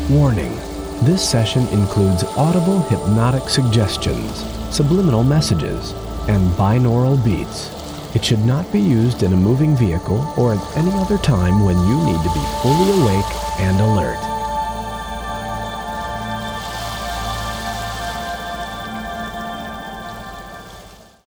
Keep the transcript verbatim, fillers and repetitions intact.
Warning: this session includes audible hypnotic suggestions, subliminal messages, and binaural beats. It should not be used in a moving vehicle or at any other time when you need to be fully awake and alert.